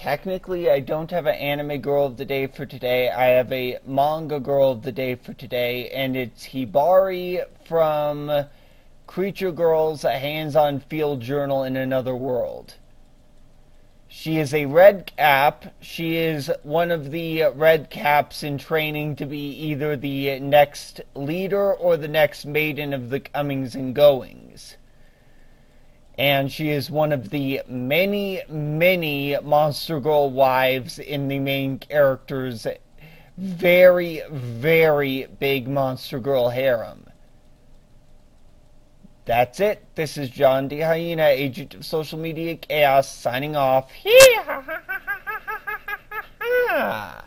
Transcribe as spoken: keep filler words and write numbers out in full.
technically, I don't have an anime girl of the day for today. I have a manga girl of the day for today, and it's Hibari from Creature Girls, a hands-on field journal in another world. She is a red cap. She is one of the red caps in training to be either the next leader or the next maiden of the comings and goings. And she is one of the many, many Monster Girl wives in the main character's very, very big Monster Girl harem. That's it. This is John D. Hyena, agent of social media chaos, signing off.